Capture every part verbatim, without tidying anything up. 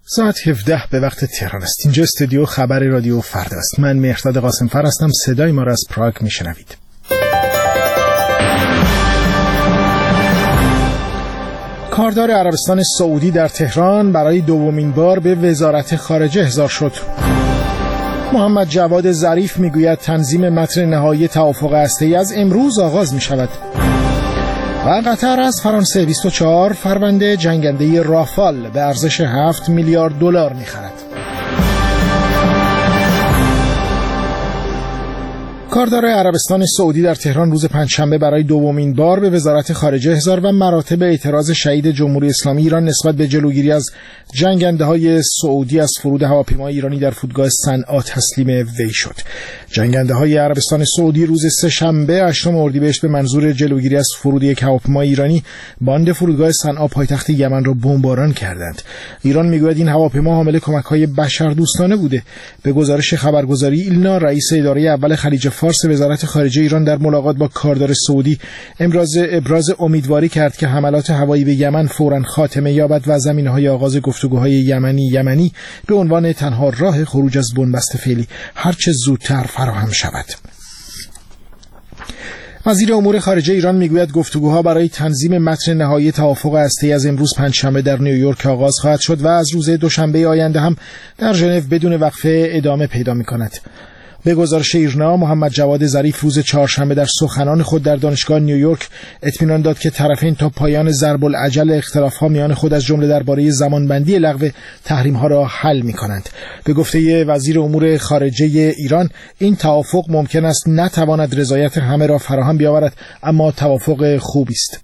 ساعت هفده به وقت تهران است. اینجا استودیو خبر رادیو فردا است. من مهرداد قاسمفر هستم. صدای ما را از پراگ میشنوید. کاردار عربستان سعودی در تهران برای دومین بار به وزارت خارجه احضار شد. محمد جواد ظریف میگوید تنظیم متن نهایی توافق هسته‌ای از امروز آغاز می شود. و قطر از فرانسه بیست و چهار فروند جنگنده رافال به ارزش هفت میلیارد دلار می‌خرد. کاردار عربستان سعودی در تهران روز پنجشنبه برای دومین بار به وزارت خارجه احضار و مراتب اعتراض شهید جمهوری اسلامی ایران نسبت به جلوگیری از جنگنده‌های سعودی از فرود هواپیمای ایرانی در فرودگاه صنعا تسلیم وی شد. جنگنده‌های عربستان سعودی روز سه‌شنبه هشتم اردیبهشت به منظور جلوگیری از فرود یک هواپیمای ایرانی باند فرودگاه صنعا پایتخت یمن را بمباران کردند. ایران میگوید این هواپیما حامل کمک‌های بشردوستانه بوده. به گزارش خبرگزاری ایلنا، رئیس اداره اول خلیج فارس وزارت خارجه ایران در ملاقات با کاردار سعودی امروز ابراز امیدواری کرد که حملات هوایی به یمن فوراً خاتمه یابد و زمینه‌های آغاز گفتگوهای یمنی یمنی به عنوان تنها راه خروج از بنبست فعلی هرچه زودتر فراهم شود. وزیر امور خارجه ایران میگوید گفتگوها برای تنظیم متن نهایی توافق هسته‌ای از امروز پنجشنبه در نیویورک آغاز خواهد شد و از روز دوشنبه آینده هم در ژنو بدون وقفه ادامه پیدا می‌کند. به گزارش ایرنا، محمد جواد ظریف روز چهارشنبه در سخنان خود در دانشگاه نیویورک اطمینان داد که طرفین تا پایان ضرب العجل اختلاف‌ها میان خود از جمله درباره زمانبندی لغو تحریم‌ها را حل می‌کنند. به گفته وزیر امور خارجه ایران، این توافق ممکن است نتواند رضایت همه را فراهم بیاورد، اما توافق خوبی است.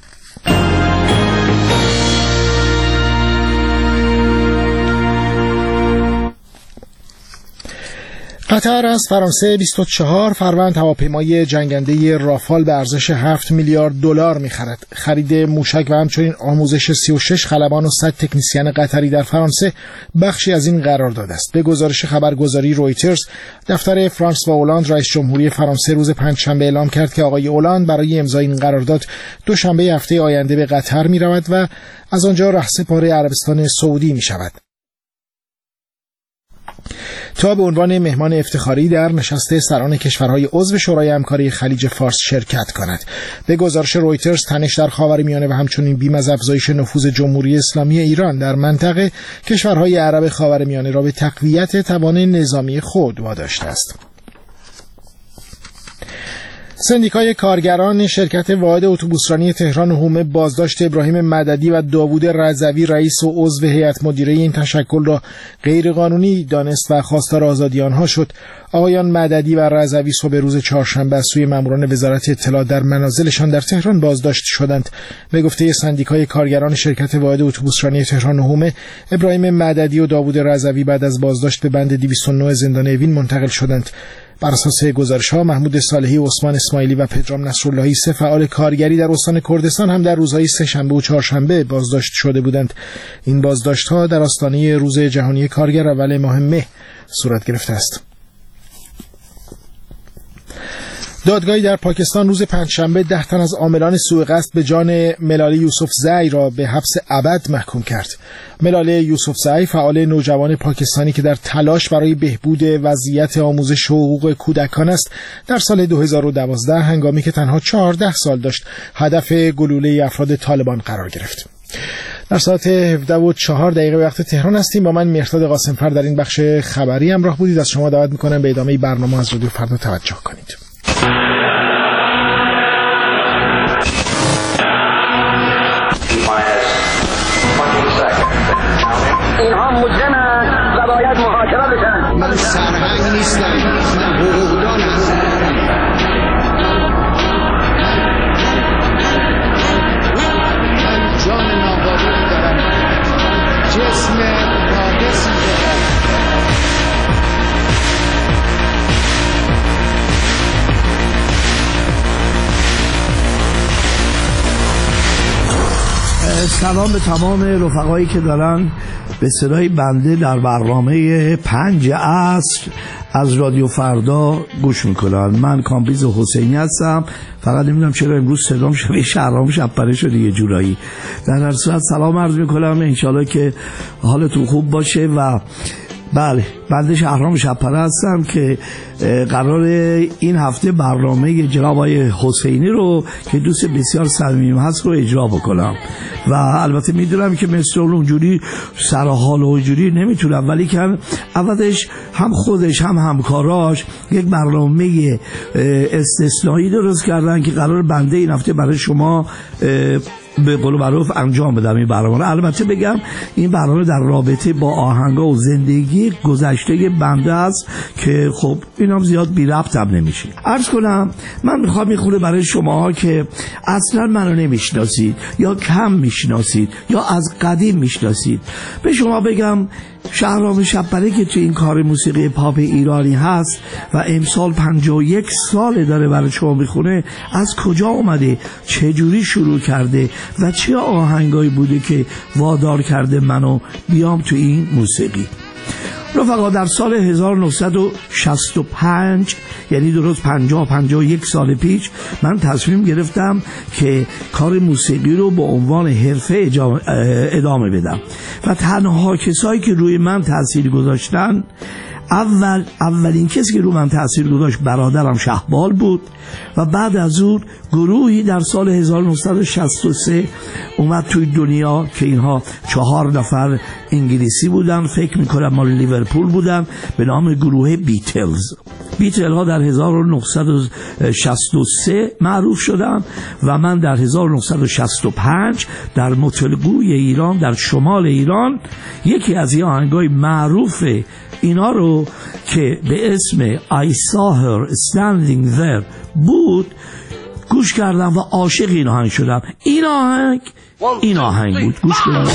قطر از فرانسه بیست و چهار فروند هواپیمای جنگنده رافال به ارزش هفت میلیارد دلار می‌خرد. خرید موشک و همچنین آموزش سی و شش خلبان و صد تکنسین قطری در فرانسه بخشی از این قرارداد است. به گزارش خبرگزاری رویترز، دفتر فرانس و هلند رئیس جمهوری فرانسه روز پنجشنبه اعلام کرد که آقای هلند برای امضای این قرارداد دوشنبه هفته آینده به قطر می‌رود و از آنجا رهسپار عربستان سعودی می‌شود تا به عنوان مهمان افتخاری در نشست سران کشورهای عضو شورای همکاری خلیج فارس شرکت کند. به گزارش رویترز، تنش در خاورمیانه و همچنین بیم از افزایش نفوذ جمهوری اسلامی ایران در منطقه کشورهای عرب خاورمیانه را به تقویت توان نظامی خود واداشته است. سندیکای کارگران شرکت واحد اتوبوسرانی تهران هومه بازداشت ابراهیم مددی و داوود رضوی رئیس و عضو هیئت مدیره این تشکل را غیرقانونی دانست و خواستار آزادی آنها شد. آقایان مددی و رضوی صبح روز چهارشنبه از سوی ماموران وزارت اطلاعات در منازلشان در تهران بازداشت شدند. به گفته سندیکای کارگران شرکت واحد اتوبوسرانی تهران هومه، ابراهیم مددی و داوود رضوی بعد از بازداشت به بند دویست و نه زندان اوین منتقل شدند. بر اساس گزارش‌ها، محمود صالحی، عثمان اسماعیلی و پدرام نصراللهی، سه فعال کارگری در استان کردستان هم در روزهای سه‌شنبه و چهارشنبه بازداشت شده بودند. این بازداشت‌ها در آستانه روز جهانی کارگر اول ماه مه صورت گرفته است. دادگاهی در پاکستان روز پنجشنبه ده تن از عاملان سوء قصد به جان ملاله یوسفزئی را به حبس ابد محکوم کرد. ملاله یوسفزئی فعال نوجوان پاکستانی که در تلاش برای بهبود وضعیت آموزش حقوق کودکان است، در سال دو هزار و دوازده هنگامی که تنها چهارده سال داشت هدف گلوله افراد طالبان قرار گرفت. در ساعت هفده و چهار دقیقه وقت تهران هستیم. با من مهرداد قاسمفر در این بخش خبری همراه بودید. از شما دعوت می‌کنم به ادامه برنامه از رادیو فردا توجه کنید. اینها مجرمند و باید محاکمه بشن. من سرهنگ نیستم، من حقوقدان هستم. من جان نابودی دارم، جسم ناقصی دارم. سلام به تمام رفقایی که دارن به صدای بنده در برنامه پنج عصر از رادیو فردا گوش میکنن. من کامبیز حسینی هستم. فقط نمیدونم چرا امروز صدام شبیه شهرام شب‌پره شده یه جورایی. در هر صورت سلام عرض میکنم، انشالله که حالتون خوب باشه. و بله، بنده شهرام شب‌پره هستم که قرار این هفته برنامه جناب آقای حسینی رو که دوست بسیار صمیمیم هست رو اجرا بکنم. و البته میدونم که مثل اونجوری سر حال و اونجوری نمیتونم، ولی که اولش هم خودش هم همکاراش یک برنامه استثنایی درست کردن که قرار بنده این هفته برای شما به قول معروف انجام بدم این برنامه. البته بگم این برنامه در رابطه با آهنگا و زندگی گذشته بنده است که خب اینم زیاد بی ربط هم نمیشه. عرض کنم من میخوام میخونه برای شما که اصلا منو نمیشناسید یا کم میشناسید یا از قدیم میشناسید. به شما بگم شهرام شب‌پره که تو این کار موسیقی پاپ ایرانی هست و امسال پنجاه و یک سال داره برای شما میخونه، از کجا اومده، چه جوری شروع کرده و چه آهنگایی بوده که وادار کرده منو بیام تو این موسیقی. رفقا، در سال هزار و نهصد و شصت و پنج، یعنی درست پنجاه پنجاه و یک سال پیش، من تصمیم گرفتم که کار موسیقی رو با عنوان حرفه ادامه بدم و تنها کسایی که روی من تأثیر گذاشتن، اول اولین کسی که رو من تأثیر گذاشت برادرم شهبال بود و بعد از اون گروهی در سال هزار و نهصد و شصت و سه اومد توی دنیا که اینها چهار نفر انگلیسی بودن، فکر میکنم مال لیورپول بودن، به نام گروه بیتلز. بیتل ها در هزار و نهصد و شصت و سه معروف شدن و من در هزار و نهصد و شصت و پنج در مطلقوی ایران در شمال ایران یکی از این آهنگای معروف اینا رو که به اسم I saw her standing there بود گوش کردم و عاشق این آهنگ شدم. این آهنگ این آهنگ بود. گوش کنید.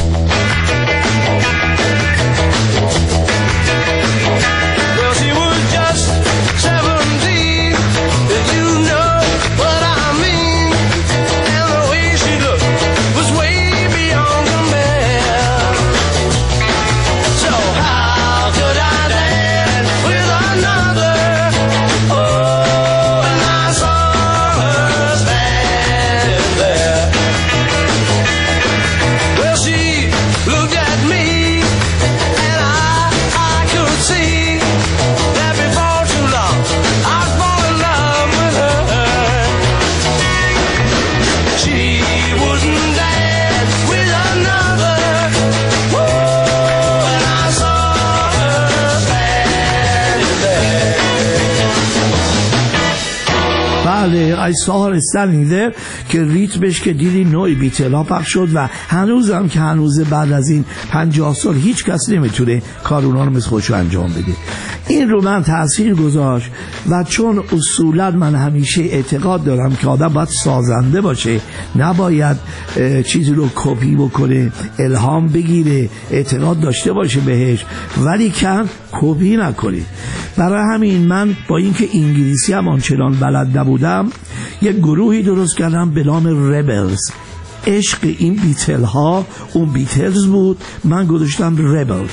I saw her standing there که ریتمش که دیدی نوعی بیتل ها پخش شد و هنوزم که هنوز بعد از این پنجاه سال هیچ کس نمیتونه کار اونا رو مثل خودشو انجام بده. این رو من تأثیر گذاشت و چون اصولا من همیشه اعتقاد دارم که آدم باید سازنده باشه، نباید چیزی رو کپی بکنه، الهام بگیره، اعتقاد داشته باشه بهش ولی کن کپی نکنه. برای همین من با اینکه انگلیسی هم آنچنان بلد نبودم یک گروهی درست کردم به نام ربلز. عشق این بیتل ها اون بیتلز بود، من گذاشتم ربلز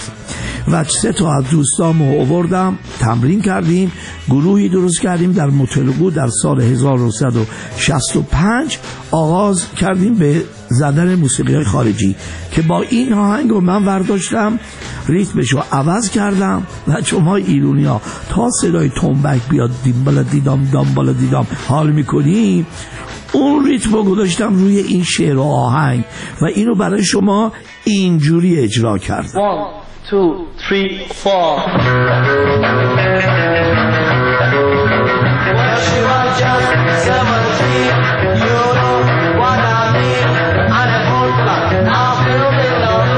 و سه تا از دوستامو آوردم، تمرین کردیم، گروهی درست کردیم در مطلقو. در سال هزار و نهصد و شصت و پنج آغاز کردیم به زدن موسیقی های خارجی که با این آهنگ رو من برداشتم، ریتمشو عوض کردم و شما ایرانی ها تا صدای تنبک بیاد دیم بالا دیدام دام بالا دیدام حال میکنیم، اون ریتمو گذاشتم روی این شعر و آهنگ و اینو برای شما اینجوری اجرا کردم. One, two, three, four. Well, she was just seventeen, you know what I mean. And I thought that I feel the love.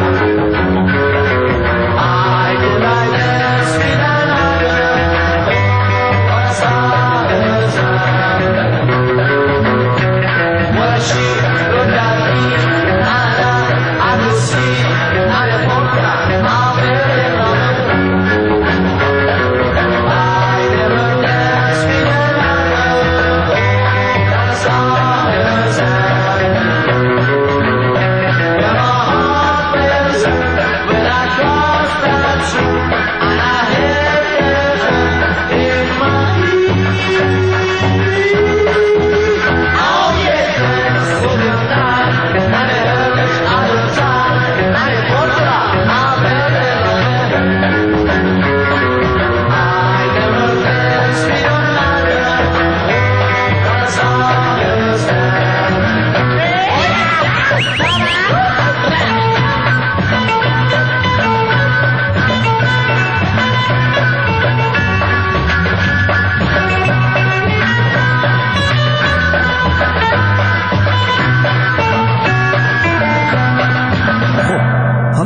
I could like dance with another, but I saw her smile. Well, she looked at me, and I, I could see, and I thought that I feel the love. I never danced with another, but I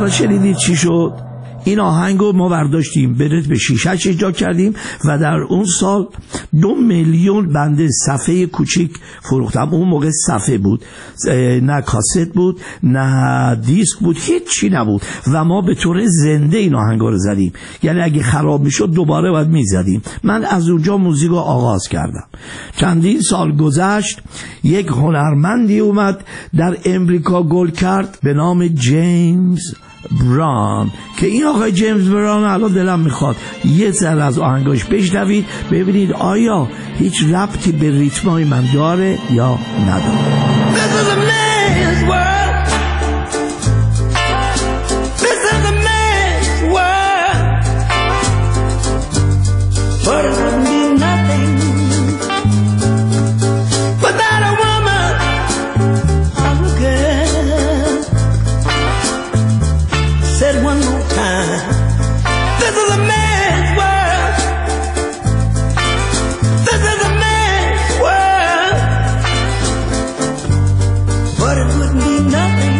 شنیدید چی شد؟ این آهنگو ما برداشتیم به ریتم شیشش اجرا کردیم و در اون سال دو میلیون بنده صفحه کوچیک فروختم. اون موقع صفحه بود، نه کاست بود نه دیسک بود، هیچی نبود و ما به طور زنده این آهنگا رو زدیم. یعنی اگه خراب میشد دوباره باید میزدیم. من از اونجا موزیک رو آغاز کردم. چندین سال گذشت، یک هنرمندی اومد در امریکا گل کرد به نام جیمز براون که این آقای جیمز براون الان دلم میخواد یه ذره از آهنگاش بشنوید ببینید آیا هیچ ربطی به ریتمای من داره یا نداره. This is a man's world. This is a man's world. But it wouldn't be nothing without a woman. I'm a girl. Said one more time. This is a man's world. This is a man's world. But it wouldn't be nothing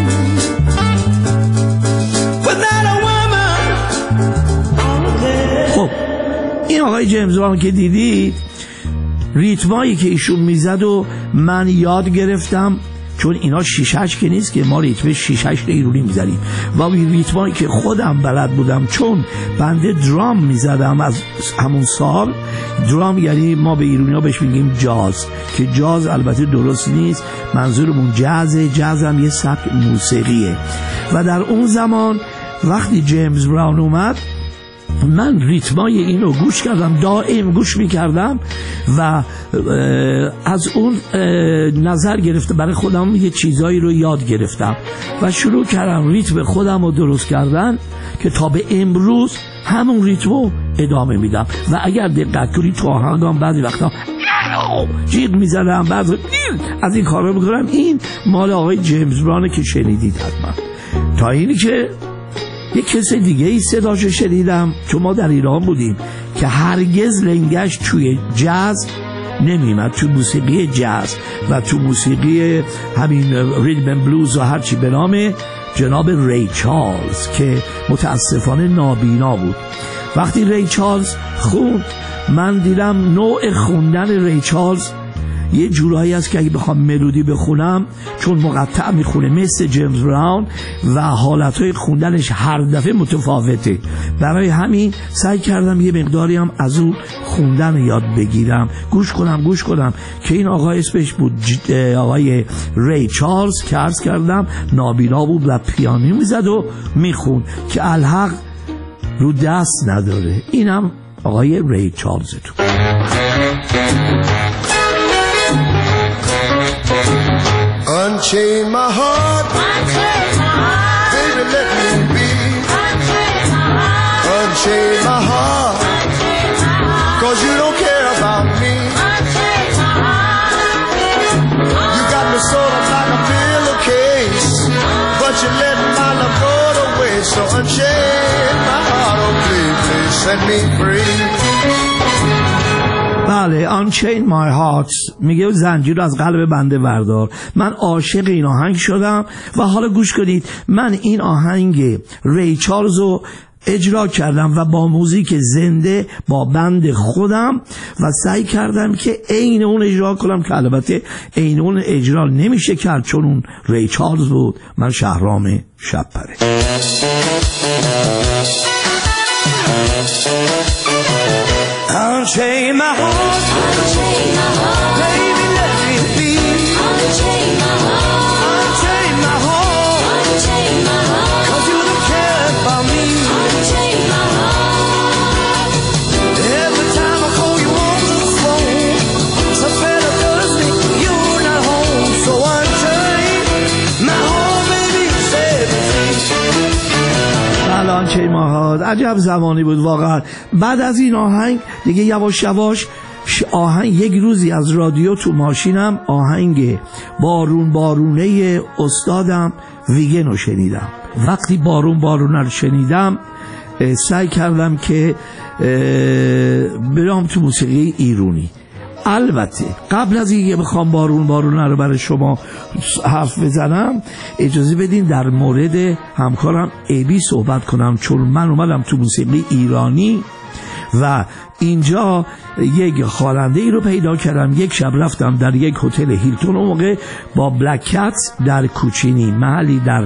without a woman. I'm a girl. خب این آقای جیمز براون که دیدید ریتمایی که ایشون میزد و من یاد گرفتم، چون اینا شیشش که نیست که ما ریتم شیشش ایرونی میزنیم و این ریتمایی که خودم بلد بودم چون بنده درام میزدم از همون سال. درام یعنی ما به ایرونی ها بهش میگیم جاز، که جاز البته درست نیست، منظورمون جازه. جاز هم یه سبک موسیقیه و در اون زمان وقتی جیمز براون اومد من ریتمای اینو گوش کردم، دائم گوش میکردم و از اون نظر گرفته برای خودم یه چیزایی رو یاد گرفتم و شروع کردم ریتم خودم رو درست کردن که تا به امروز همون ریتمو ادامه میدم. و اگر دقت کنید تو آهنگام بعضی وقتا جیغ میزنم، بعضی از این کارا میکنم. این مال آقای جیمز براونه که شنیدید حتما. تا اینی که یک کس دیگه ای صداشو شنیدم چون ما در ایران بودیم که هرگز لنگش توی جاز نمیمد، تو موسیقی جاز و تو موسیقی همین ریدم بلوز و هرچی به نام جناب ری چارلز که متاسفانه نابینا بود. وقتی ری چارلز خوند من دیدم نوع خوندن ری چارلز یه جورایی است که اگه بخوام ملودی بخونم چون مقطع میخونه مثل جیمز براون و حالتهای خوندنش هر دفعه متفاوته. برای همین سعی کردم یه مقداری هم از اون خوندن یاد بگیرم، گوش کنم گوش کنم که این آقای اسمش بود آقای ری چارلز که عرض کردم نابینا بود و پیانو میزد و میخوند که الحق رو دست نداره. اینم آقای ری چارلز تو. Unchain my heart, Unchain my heart. baby, let me be. Unchain my heart. Unchain my heart, Unchain my heart. cause you don't care about me. Unchain my heart. You got me sort of like a pillowcase, but you let my love go to waste. So unchain my heart, oh please, please set me free. بله Unchain My Heart میگه زنجیر رو از قلب بنده بردار. من عاشق این آهنگ شدم و حالا گوش کنید من این آهنگ ری چارلز رو اجرا کردم و با موزیک زنده با بند خودم و سعی کردم که عین اون اجرا کنم که البته عین اون اجرا نمیشه کرد چون اون ری چارلز بود، من شهرام شب‌پره. Unchain my heart, unchain my heart, baby let me be. Unchain my heart, unchain my heart, unchain my heart, cause you don't care about me. Unchain my heart. Every time I call you on the phone, something tells me you're not home. So unchain my heart, baby set me free. الان چه ماهات عجب زمانی بود واقعا. بعد از این آهنگ دیگه یواش یواش آهنگ یک روزی از رادیو تو ماشینم آهنگ بارون بارونه استادم ویگن رو شنیدم. وقتی بارون بارونه رو شنیدم سعی کردم که برام تو موسیقی ایرونی. البته قبل از اینکه بخوام بارون بارون رو برای شما حرف بزنم اجازه بدین در مورد همکارم ابی صحبت کنم، چون من اومدم تو موسیقی ایرانی و اینجا یک خواننده ای رو پیدا کردم. یک شب رفتم در یک هتل هیلتون، اون موقع با بلک کت در کوچینی، محلی در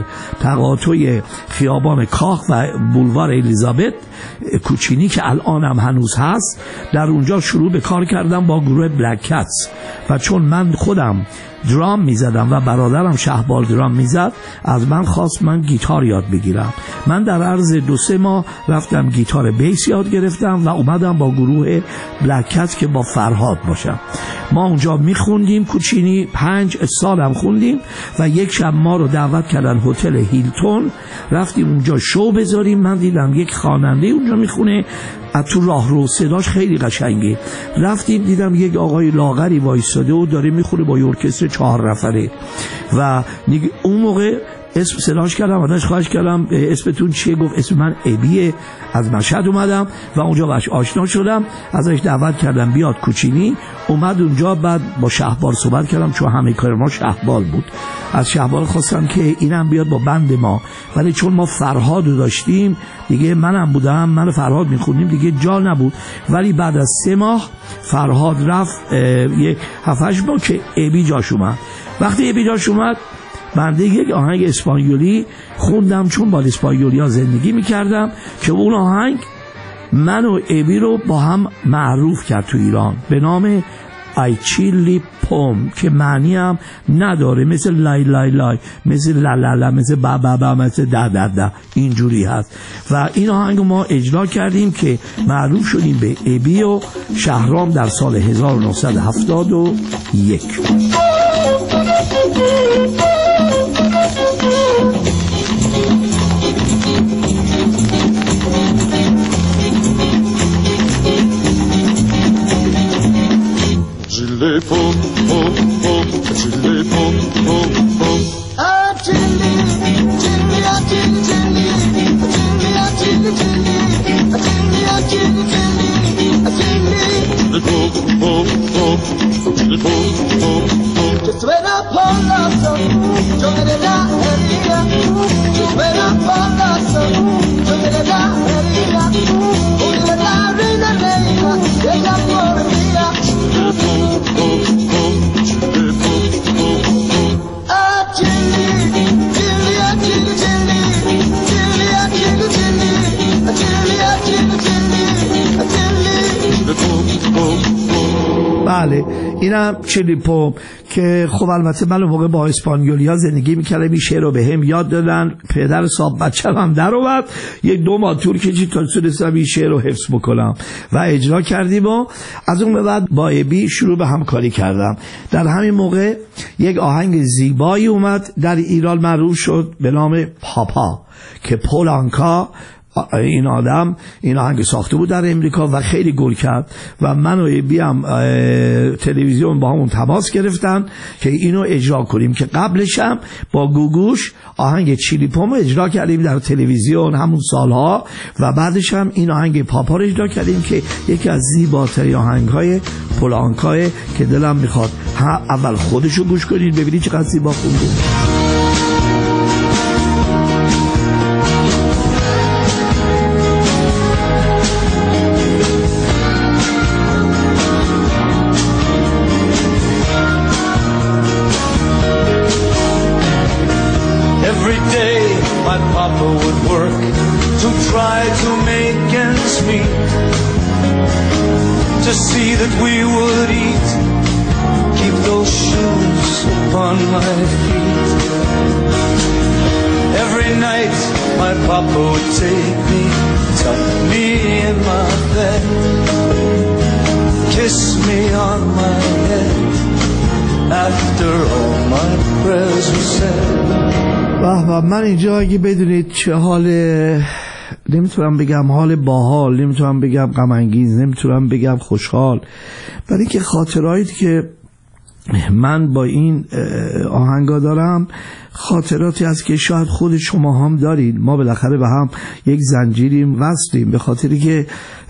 تقاطع خیابان کاخ و بولوار الیزابت کوچینی که الان هم هنوز هست، در اونجا شروع به کار کردم با گروه بلک کت. و چون من خودم درام میزدم و برادرم شهبال درام میزد، از من خواست من گیتار یاد بگیرم. من در عرض دو سه ماه رفتم گیتار بیس یاد گرفتم و اومدم با گروه بلک کت که با فرهاد باشم. ما اونجا میخوندیم کوچینی، پنج سالم خوندیم و یک شب ما رو دعوت کردن هتل هیلتون، رفتیم اونجا شو بذاریم. من دیدم یک خواننده اونجا میخونه از تو راه رو، صداش خیلی قشنگه. رفتیم دیدم یک آقای لاغری وایساده و داره میخونه با ارکستر چهار نفره و اون موقع اسم صداش کردم، ازش خواهش کردم اسمتون چیه؟ گفت اسم من ابیه، از مشهد اومدم و اونجا باش آشنا شدم. ازش دعوت کردم بیاد کوچینی، اومد اونجا. بعد با شهبال صحبت کردم چون همه کار ما شهبال بود. از شهبال خواستم که اینم بیاد با بند ما، ولی چون ما فرهاد رو داشتیم دیگه، منم بودم، من فرهاد میخوندیم دیگه جا نبود. ولی بعد از سه ماه فرهاد رفت، یک هفتش ماه که ابی جاش اومد. وقتی ابی جاش اومد بنده یک آهنگ اسپانیولی خوندم، چون با اسپانیولی ها زندگی میکردم، که اون آهنگ من و ابی رو با هم معروف کرد تو ایران به نام ای چیلی پوم، که معنی هم نداره، مثل لای لای لای، مثل لا لا لا، مثل با با با، مثل دا دا دا، اینجوری هست. و این آهنگ ما اجرا کردیم که معروف شدیم به ابی و شهرام در سال هزار و نهصد و هفتاد و یک. Chili pom pom pom, chili pom pom pom. Ah chili, chili ah chili chili, chili ah chili chili, chili ah chili chili, chili. Chili pom pom pom, chili pom pom pom. Just when I pull up some, don't get it out area. Just when I pull up some, don't get it out area. Only the line in the lane, there's a more of me. بله اینم چیلی پوم که خب البته من اون موقع با اسپانیولی ها زندگی میکردم. این شعر رو به هم یاد دادن، پدر صاحب بچه هم در اومد، یک دو ماه طول کشید تا تونستم این شعر رو حفظ بکنم و اجرا کردیم. و از اون به بعد با ابی شروع به همکاری کردم. در همین موقع یک آهنگ زیبایی اومد در ایران، معروف شد به نام پاپا، که پول آنکا این آدم این آهنگ ساخته بود در امریکا و خیلی گل کرد و من و ابی هم تلویزیون با همون تماس گرفتن که اینو اجرا کنیم، که قبلش هم با گوگوش آهنگ چیلی پوم اجرا کردیم در تلویزیون همون سالها و بعدش هم این آهنگ پاپا رو اجرا کردیم که یکی از زیباترین آهنگ‌های پول آنکا که دلم میخواد اول خودشو گوش کنید ببینید چقدر زیبا خونده. Papa would take me, tuck me in my bed, kiss me on my head, after all my prayers were said. بابا من اینجا اگه بدونید چه حال، نمیتونم بگم حال باحال، نمیتونم بگم غم انگیز، نمیتونم بگم خوشحال، برای که خاطرهایی که من با این آهنگا دارم خاطراتی است که شاید خود شما هم دارین. ما بالاخره به هم یک زنجیریم، وصلیم، به خاطری که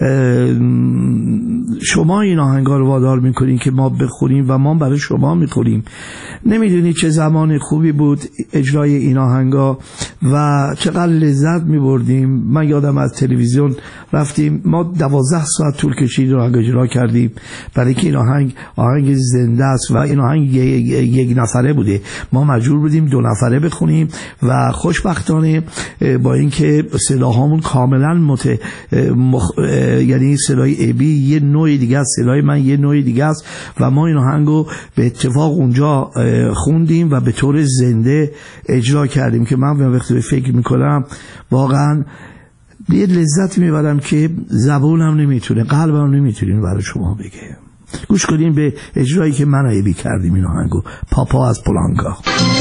شما این آهنگا رو وادار میکنین که ما بخونیم و ما برای شما میخونیم. نمیدونی چه زمان خوبی بود اجرای این آهنگا و چقدر لذت میبردیم. من یادم از تلویزیون رفتیم، ما دوازده ساعت طول کشید رو آهنگ اجرا کردیم، برای که این آهنگ آهنگ زنده است و این آهنگ یک نفره بوده. ما مجبور بودیم دو نفره بخونیم و خوشبختانه با اینکه صداهامون کاملا مت مخ... یعنی صدای ابی یه نوع دیگه است، صدای من یه نوع دیگه است و ما این آهنگو به اتفاق اونجا خوندیم و به طور زنده اجرا کردیم که من وقتی فکر میکنم واقعا یه لذت میبرم که زبونم نمیتونه، قلبم نمیتونه برای شما بگه. گوش کنیم به اجرایی که من ابی کردیم این آهنگو، پاپا از پولانکا.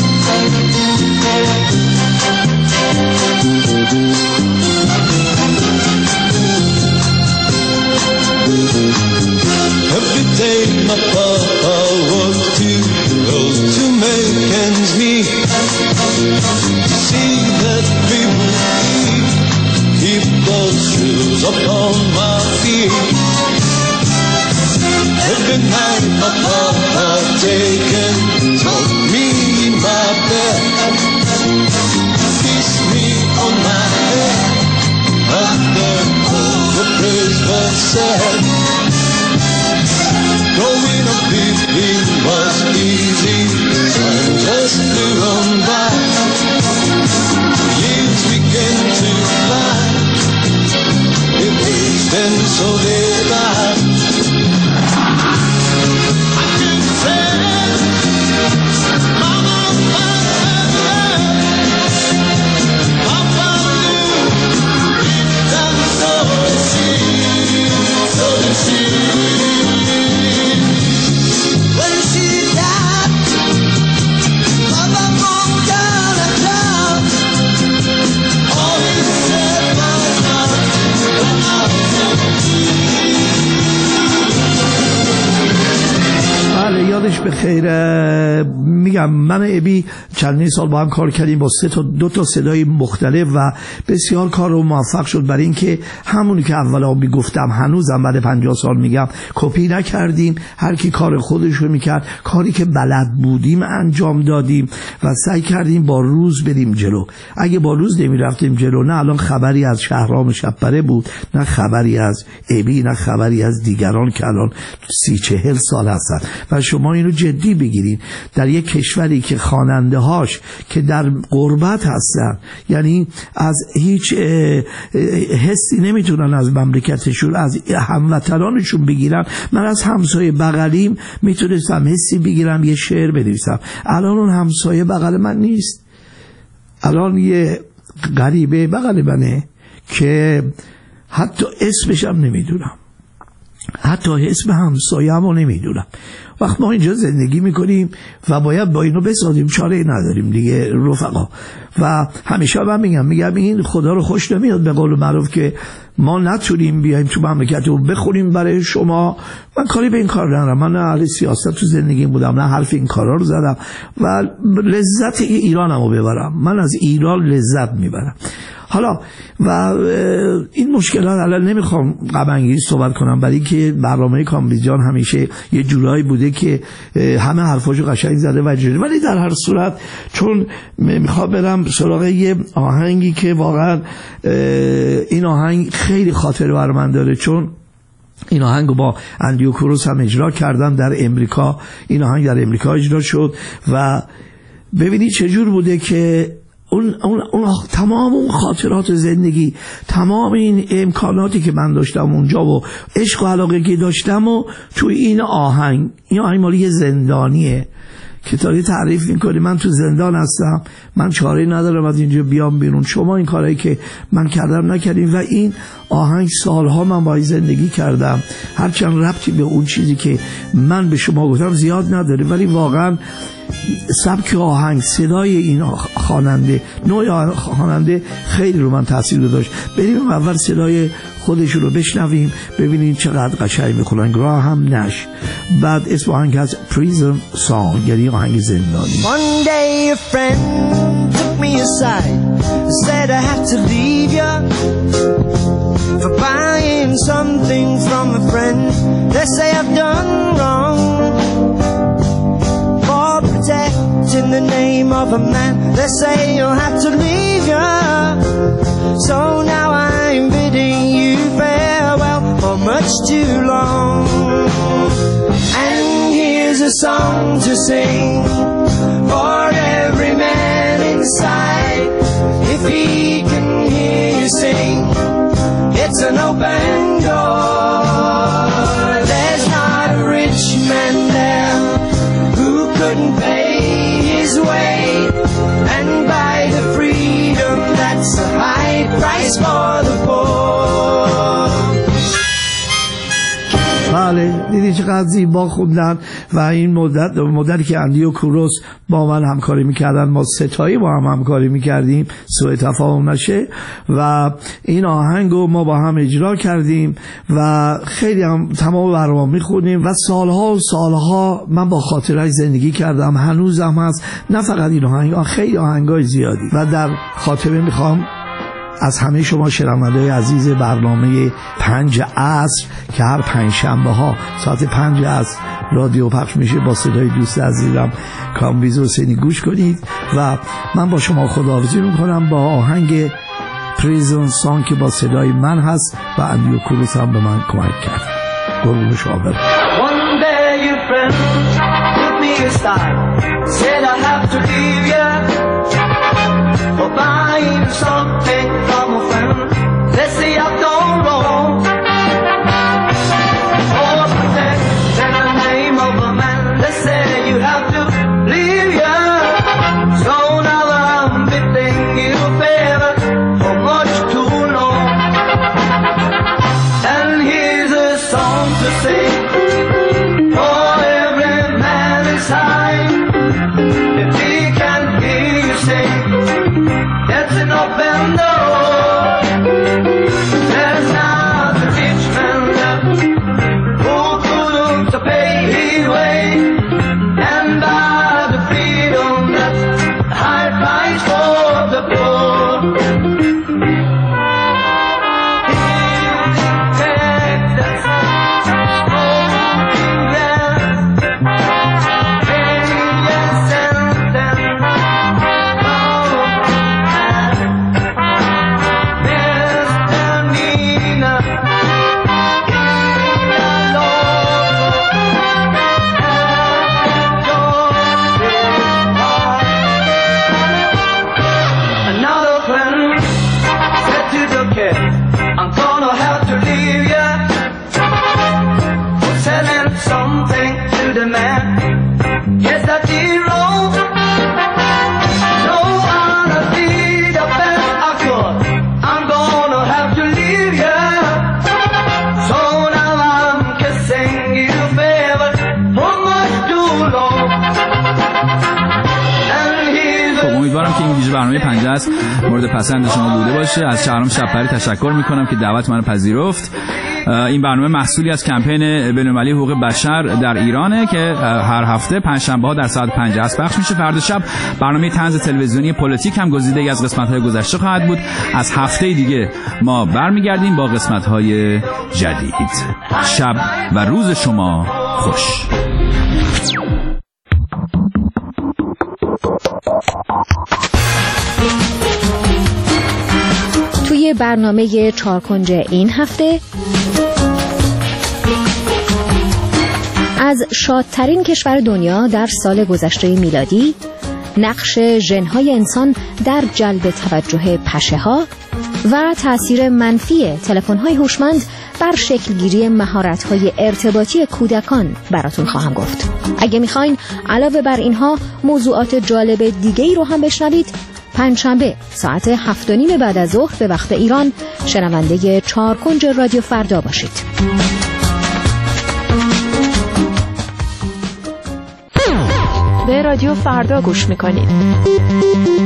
Every day my papa worked two rows to make ends meet. See that we would eat, keep those shoes upon my feet. Every night my papa taken told me my bed, kissed me on my head, after all the praise was said. Growing up with him was easy, time just flew on by. Years began to fly, it aged and so did I. I could say, Mama, Papa, Papa knew it done so she, so she. When she died, Mama walked down the town. All he said was, Mama, بله یادش بخیر. میگم من ابی چندین سال با هم کار کردیم با سه تا دو تا صدای مختلف و بسیار کار رو موفق شد. برای اینکه همونی که اولا میگفتم هنوزم بعد پنجاه سال میگم کپی نکردیم، هر کی کار خودش رو میکرد، کاری که بلد بودیم انجام دادیم و سعی کردیم با روز بریم جلو. اگه با روز نمیرفتیم جلو نه الان خبری از شهرام شبپره بود، نه خبری از ابی، نه خبری از دیگران که الان سی چهل سال هستن. و شما اینو جدی بگیرید، در یک کشوری که خواننده هاش که در غربت هستن، یعنی از هیچ حسی نمیتونن از مملکتشون از هموطنانشون بگیرن. من از همسایه بغلیم میتونستم حسی بگیرم یه شعر بنویسم، الان اون همسایه بغل من نیست. الان یه غریبه بغل منه که حتی اسمشم نمیدونم، حتی اسم همسایه همو نمیدونم. وقت ما اینجا زندگی میکنیم و باید با اینو بسازیم، چاره نداریم دیگه رفقا. و همیشه من میگم میگم این خدا رو خوش نمیاد به قول معروف که ما نتونیم بیایم تو مملکت رو بخونیم برای شما. من کاری به این کار ندارم، من نه اهل سیاست تو زندگیم بودم، نه حرف این کارا رو زدم و لذت ایرانمو ببرم. من از ایران لذت میبرم. حالا و این مشکلات الان نمیخوام غم انگیز صحبت کنم، برای که برنامه کامبیز جان همیشه یه جورایی بوده که همه حرفاشو قشنگ زده و جوری، ولی در هر صورت چون میخوام برم سراغ یه آهنگی که واقعا این آهنگ خیلی خاطره بر من داره، چون این آهنگ با اندیو کروس هم اجرا کردن در امریکا. این آهنگ در امریکا اجرا شد و ببینید چجور بوده که اون, اون, اون تمام اون خاطرات زندگی، تمام این امکاناتی که من داشتم اونجا و عشق و علاقه که داشتم و تو این آهنگ، این آهنگ مالی زندانیه که تاری تعریف میکنی من تو زندان هستم، من چاره ندارم از اینجا بیام بیرون، شما این کارهایی که من کردم نکردیم. و این آهنگ سالها من باید زندگی کردم، هرچند ربطی به اون چیزی که من به شما گفتم زیاد نداره، ولی واقعا سبک آهنگ، صدای این خواننده، نوع خواننده خیلی رو من تاثیر گذاشت. بریم اول صدای خودش رو بشنویم ببینیم چقدر قشنگ میخونن. گراهام نش. بعد اسم آهنگ هست Prison Song، یعنی آهنگ زندانی. One day a friend took me aside, said I had to leave ya for buying something from a friend. They say I've done wrong for protecting the name of a man. They say you'll have to leave ya, so now I'm bidding you farewell for much too long. And here's a song to sing for every man inside. If he can hear you sing, it's an open door. There's not a rich man there who couldn't pay his way and buy the freedom that's a high price for the poor. بله دیدی چقدر زیبا خوندن. و این مدت مدتی که اندی و کوروس با من همکاری میکردن، ما ستایی با هم همکاری میکردیم سوء تفاهم نشه، و این آهنگو ما با هم اجرا کردیم و خیلی هم تمام برنامه میخونیم و سالها و سالها من با خاطرش زندگی کردم، هنوزم هست. نه فقط این آهنگ، خیلی آهنگای زیادی. و در خاطره میخوام از همه شما شنونده‌های عزیز برنامه پنج عصر که هر پنج شنبه ها ساعت پنج عصر رادیو پخش میشه با صدای دوست عزیزم کامبیز حسینی گوش کنید. و من با شما خداحافظی میکنم با آهنگ پریزون سانگ که با صدای من هست و اندیو کوروس هم به من کمک کرد. قربون شما برم. One day your friend took me aside, said I have to leave ya for buying something from a friend. Let's see I've done wrong for protecting the name of a man. They say you have to leave ya, so now I'm bidding you farewell for much too long. And here's a song to sing for every man inside. If he can hear you sing, it's an open door. There's not a rich man left who couldn't pay his way and buy the freedom that's a high price for the poor. I'm gonna have to leave ya for selling something to the man. Yes, I did wrong. So I did the best I could. I'm gonna have to leave ya. So now I'm kissing you farewell for much too long. امیدوارم که این ویژه برنامه پنجه است مورد پسند شما بوده باشه. از شهرام شب‌پری تشکر میکنم که دعوت منو پذیرفت. این برنامه محصولی از کمپین بین‌المللی حقوق بشر در ایرانه که هر هفته پنجشنبه ها در ساعت پنج است پخش میشه. فردا شب برنامه طنز تلویزیونی پلیتیک هم گزیده‌ای از قسمت‌های گذشته خواهد بود. از هفته دیگه ما برمیگردیم با قسمت‌های جدید. شب و روز شما خوش. توی برنامه چارکنج این هفته از شادترین کشور دنیا در سال گذشته میلادی، نقش ژن‌های انسان در جلب توجه پشه‌ها و تأثیر منفی تلفن‌های هوشمند بر شکلگیری مهارت‌های ارتباطی کودکان براتون خواهم گفت. اگه میخواین علاوه بر اینها موضوعات جالب دیگه‌ای رو هم بشنوید، پنجشنبه ساعت هفت و نیم بعد از ظهر به وقت ایران شنونده چهار کنج رادیو فردا باشید. به رادیو فردا گوش میکنید.